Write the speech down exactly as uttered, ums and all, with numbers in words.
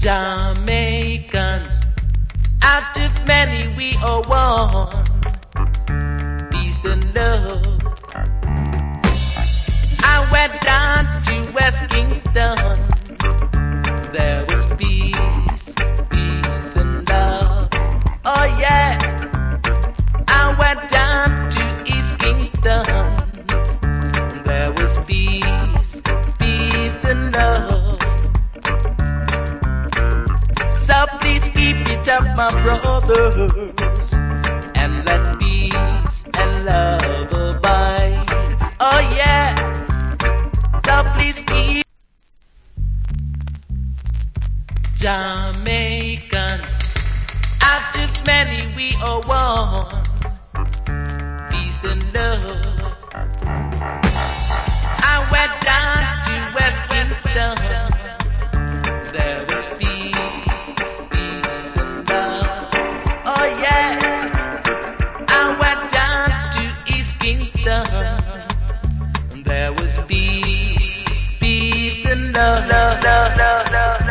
Jamaicans, out of many we are one. Peace and love. I went down to West Kingston. There was peace, peace and love. Oh yeah. I went down to East Kingston. There was peace, peace and love. So please keep it up, my brothers, and let peace and love abide. Oh yeah. So please keep Jamaicans, out of many we are one. Peace and love. I went down to West Kingston. There was peace, peace and love. Oh yeah. I went down to East Kingston. There was peace, peace and love, love, love, love, love.